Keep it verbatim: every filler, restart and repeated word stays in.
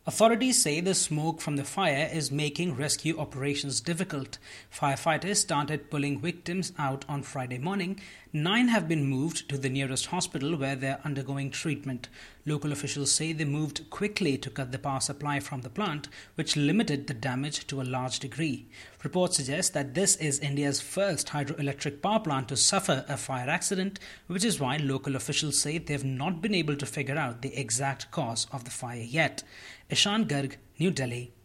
Authorities say the smoke from the fire is making rescue operations difficult. Firefighters started pulling victims out on Friday morning. Nine have been moved to the nearest hospital where they are undergoing treatment. Local officials say they moved quickly to cut the power supply from the plant, which limited the damage to a large degree. Reports suggest that this is India's first hydroelectric power plant to suffer a fire accident, which is why local officials say they have not been able to figure out the exact cause of the fire yet. Ishan Garg, New Delhi.